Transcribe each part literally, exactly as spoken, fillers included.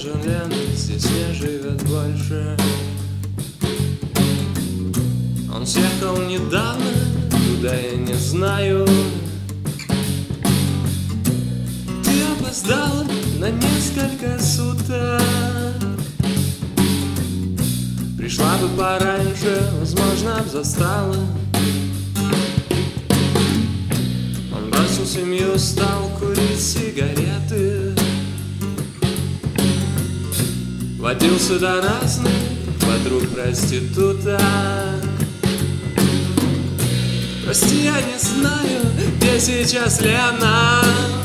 Джон Леннон здесь не живет больше. Он съехал недавно, куда я не знаю. Ты опоздала на несколько суток. Пришла бы пораньше, возможно, б застала. Он бросил семью, стал курить сигареты. Водил сюда разных подруг проституток. Прости, я не знаю, где сейчас Лена.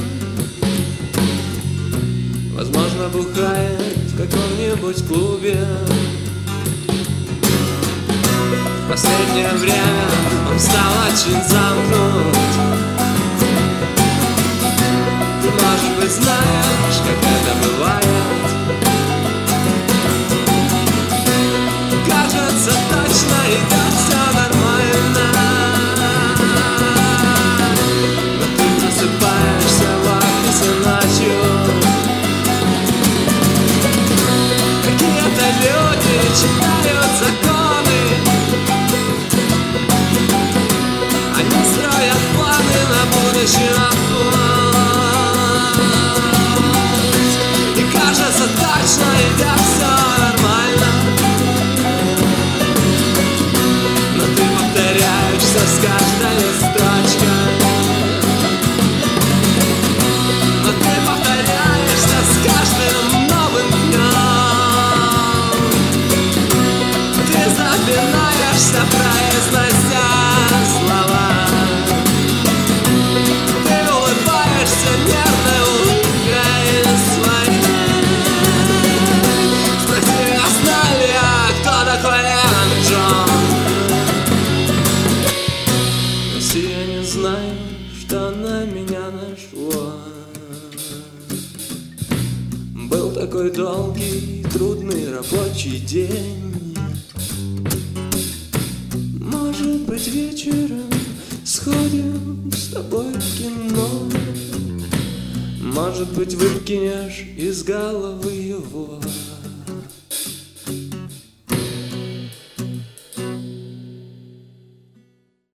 Возможно, бухает в каком-нибудь клубе. В последнее время он стал очень замкнут. Ты, может быть, знаешь, как это бывает. Кажется, точно идет все нормально, но ты просыпаешься в офисе ночью. Какие-то люди читают законы. Они строят планы на будущее. И кажется, точно идет все нормально, но ты повторяешься с каждой строчкой. Но ты повторяешься с каждым новым днем. Ты запинаешься, произнося слова. Ты улыбаешься нервной улыбкой своей. Спроси меня, знаю ли я, кто такой Элтон Джон. Если я не знаю, что на меня нашло. Был такой долгий, трудный рабочий день. Может быть, вечером сходим с тобой в кино. Может быть, выкинешь из головы его.